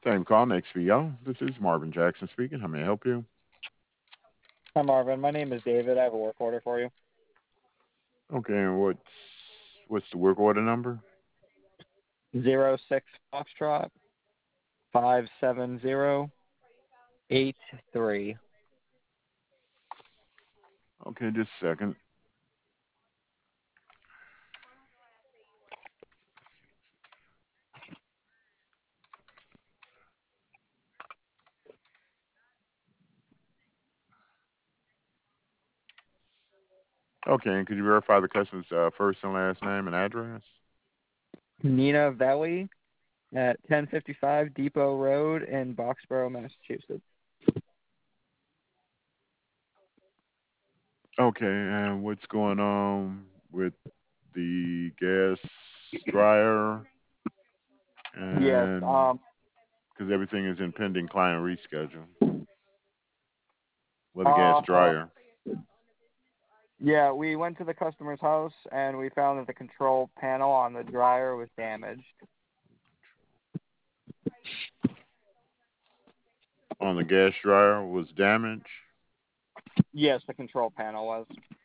Same call, next VO. This is Marvin Jackson speaking. How may I help you? Hi, Marvin. My name is David. I have a work order for you. Okay, and what's the work order number? 06 Foxtrot 57083. Okay, just a second. Okay, and could you verify the customer's first and last name and address? Nina Valley at 1055 Depot Road in Boxborough, Massachusetts. Okay, and what's going on with the gas dryer? Yes. And because everything is in pending client reschedule. Well, the gas Uh, dryer. yeah, we went to the customer's house and we found that the control panel on the dryer was damaged. On the gas dryer was damaged. Yes, the control panel was.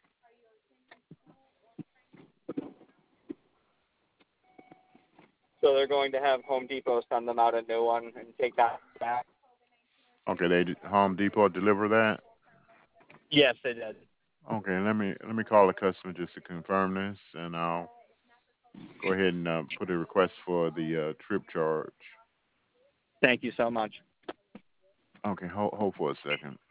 So they're going to have Home Depot send them out a new one and take that back. Okay, Home Depot deliver that. Yes, they did. Okay, let me call the customer just to confirm this, and I'll go ahead and put a request for the trip charge. Thank you so much. Okay, hold for a second.